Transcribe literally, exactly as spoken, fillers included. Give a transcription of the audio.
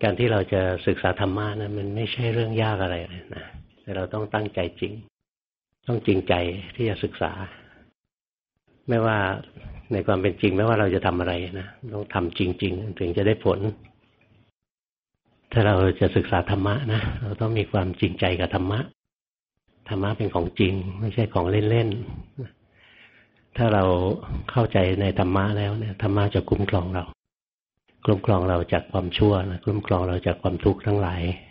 การที่เราจะศึกษาธรรมะนะมันไม่ใช่เรื่องยากอะไรเลยนะแต่เราต้องตั้งใจจริงต้องจริงใจที่จะศึกษาไม่ว่าในความเป็นจริงไม่ว่าเราจะทำอะไรนะต้องทำจริงๆถึงจะได้ผลถ้าเราจะศึกษาธรรมะนะเราต้องมีความจริงใจกับธรรมะธรรมะเป็นของจริงไม่ใช่ของเล่นๆถ้าเราเข้าใจในธรรมะแล้วเนี่ยธรรมะจะคุ้มครองเราคุ้มครองเราจากความชั่วนะคุ้มครองเราจากความทุกข์ทั้งหลาย